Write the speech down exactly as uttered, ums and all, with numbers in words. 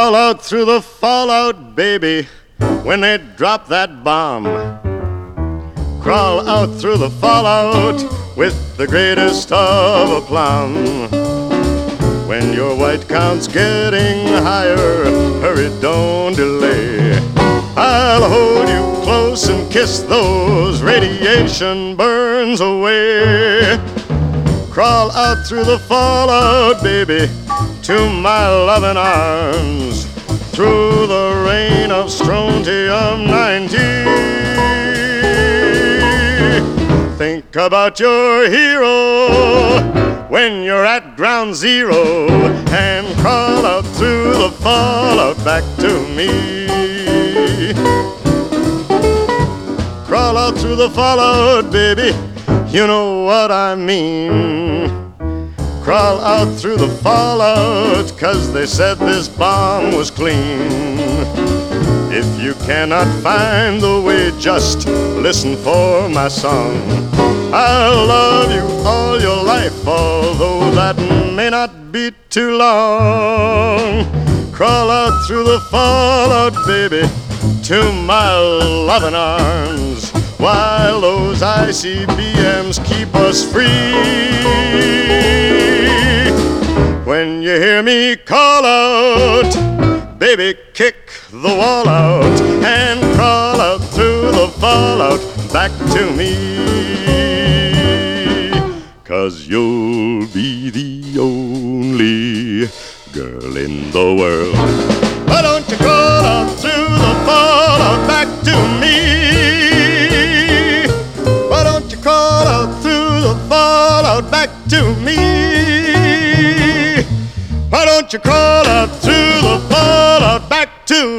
Crawl out through the fallout, baby, when they drop that bomb. Crawl out through the fallout with the greatest of aplomb. When your white count's getting higher, hurry, don't delay. I'll hold you close and kiss those radiation burns away. Crawl out through the fallout, baby, to my loving arms, through the rain of strontium ninety. Think about your hero when you're at ground zero, and crawl out through the fallout back to me. Crawl out through the fallout, baby, you know what I mean. Crawl out through the fallout, 'cause they said this bomb was clean. If you cannot find the way, just listen for my song. I'll love you all your life, although that may not be too long. Crawl out through the fallout, baby, to my loving arms, while those I C B Ms keep us free. When you hear me call out, baby, kick the wall out and crawl out through the fallout back to me. 'Cause you'll be the only girl in the world. Why don't you crawl out through the fallout back to me? Why don't you crawl out through the fallout back to me? Why don't you crawl out through the fallout back to